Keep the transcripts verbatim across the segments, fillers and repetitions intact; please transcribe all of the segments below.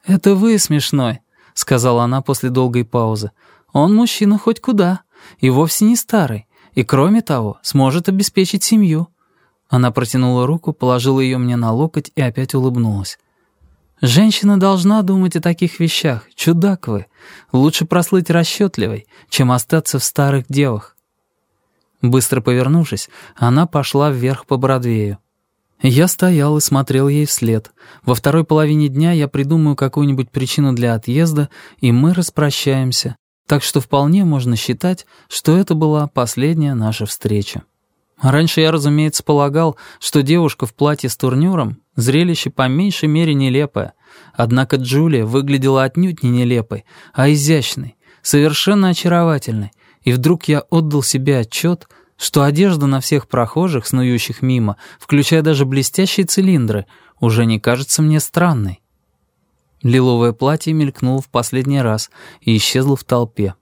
«Это вы смешной», — сказала она после долгой паузы. «Он мужчина хоть куда, и вовсе не старый, и, кроме того, сможет обеспечить семью». Она протянула руку, положила ее мне на локоть и опять улыбнулась. «Женщина должна думать о таких вещах. Чудак вы. Лучше прослыть расчетливой, чем остаться в старых девах». Быстро повернувшись, она пошла вверх по Бродвею. Я стоял и смотрел ей вслед. Во второй половине дня я придумаю какую-нибудь причину для отъезда, и мы распрощаемся. Так что вполне можно считать, что это была последняя наша встреча. Раньше я, разумеется, полагал, что девушка в платье с турнюром — зрелище по меньшей мере нелепое. Однако Джулия выглядела отнюдь не нелепой, а изящной, совершенно очаровательной. И вдруг я отдал себе отчет, что одежда на всех прохожих, снующих мимо, включая даже блестящие цилиндры, уже не кажется мне странной. Лиловое платье мелькнуло в последний раз и исчезло в толпе.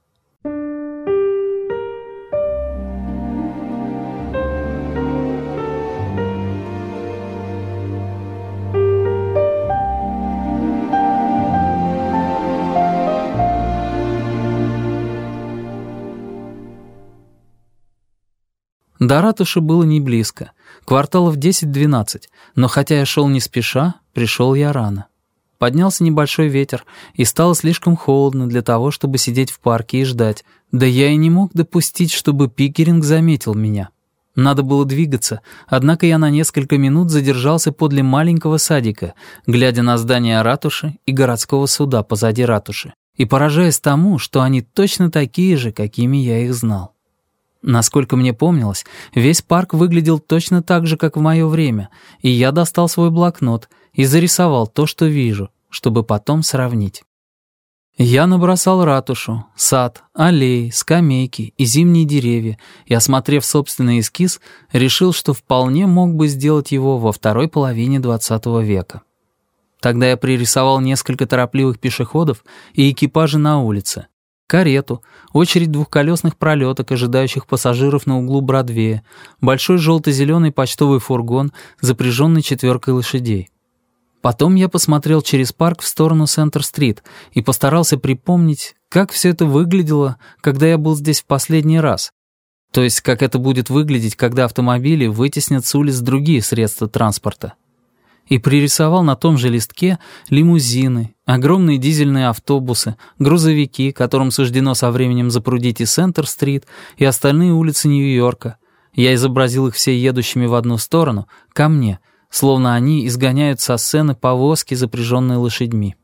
До ратуши было не близко, кварталов десять-двенадцать, но хотя я шел не спеша, пришел я рано. Поднялся небольшой ветер, и стало слишком холодно для того, чтобы сидеть в парке и ждать. Да я и не мог допустить, чтобы Пикеринг заметил меня. Надо было двигаться, однако я на несколько минут задержался подле маленького садика, глядя на здание ратуши и городского суда позади ратуши, и поражаясь тому, что они точно такие же, какими я их знал. Насколько мне помнилось, весь парк выглядел точно так же, как в мое время, и я достал свой блокнот и зарисовал то, что вижу, чтобы потом сравнить. Я набросал ратушу, сад, аллеи, скамейки и зимние деревья, и, осмотрев собственный эскиз, решил, что вполне мог бы сделать его во второй половине двадцатого века. Тогда я пририсовал несколько торопливых пешеходов и экипажей на улице, карету, очередь двухколесных пролеток, ожидающих пассажиров на углу Бродвея, большой желто-зеленый почтовый фургон, запряженный четверкой лошадей. Потом я посмотрел через парк в сторону Центр-стрит и постарался припомнить, как все это выглядело, когда я был здесь в последний раз. То есть, как это будет выглядеть, когда автомобили вытеснят с улиц другие средства транспорта. И пририсовал на том же листке лимузины, огромные дизельные автобусы, грузовики, которым суждено со временем запрудить и Центр-стрит, и остальные улицы Нью-Йорка. Я изобразил их все едущими в одну сторону, ко мне, словно они изгоняют со сцены повозки, запряженные лошадьми.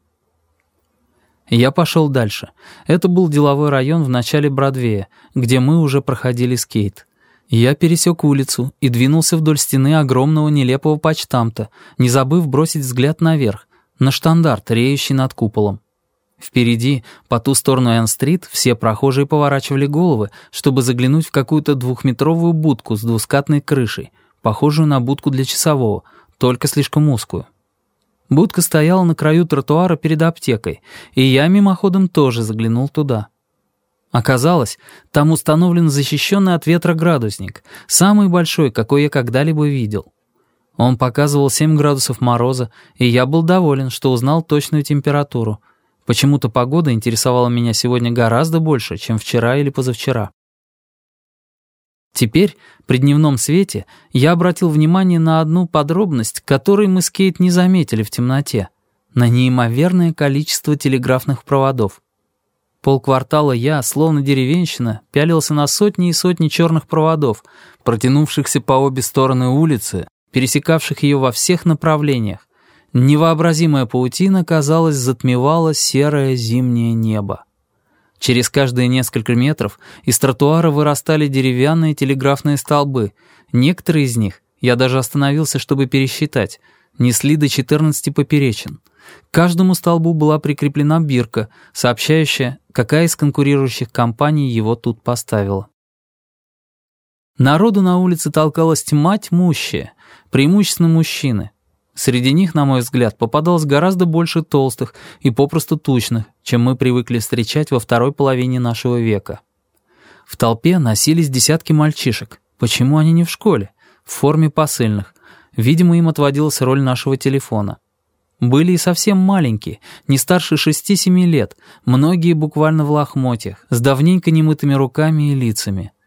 Я пошел дальше. Это был деловой район в начале Бродвея, где мы уже проходили скейт. Я пересек улицу и двинулся вдоль стены огромного нелепого почтамта, не забыв бросить взгляд наверх, на штандарт, реющий над куполом. Впереди, по ту сторону Энн-стрит, все прохожие поворачивали головы, чтобы заглянуть в какую-то двухметровую будку с двускатной крышей, похожую на будку для часового, только слишком узкую. Будка стояла на краю тротуара перед аптекой, и я мимоходом тоже заглянул туда. Оказалось, там установлен защищенный от ветра градусник, самый большой, какой я когда-либо видел. Он показывал семь градусов мороза, и я был доволен, что узнал точную температуру. Почему-то погода интересовала меня сегодня гораздо больше, чем вчера или позавчера. Теперь, при дневном свете, я обратил внимание на одну подробность, которой мы с Кейт не заметили в темноте, на неимоверное количество телеграфных проводов. Полквартала я, словно деревенщина, пялился на сотни и сотни черных проводов, протянувшихся по обе стороны улицы, пересекавших ее во всех направлениях. Невообразимая паутина, казалось, затмевала серое зимнее небо. Через каждые несколько метров из тротуара вырастали деревянные телеграфные столбы. Некоторые из них, я даже остановился, чтобы пересчитать, несли до четырнадцати поперечин. К каждому столбу была прикреплена бирка, сообщающая, какая из конкурирующих компаний его тут поставила. Народу на улице толкалась тьма тьмущая, преимущественно мужчины. Среди них, на мой взгляд, попадалось гораздо больше толстых и попросту тучных, чем мы привыкли встречать во второй половине нашего века. В толпе носились десятки мальчишек. Почему они не в школе? В форме посыльных. Видимо, им отводилась роль нашего телефона. Были и совсем маленькие, не старше шести-семи лет, многие буквально в лохмотьях, с давненько немытыми руками и лицами.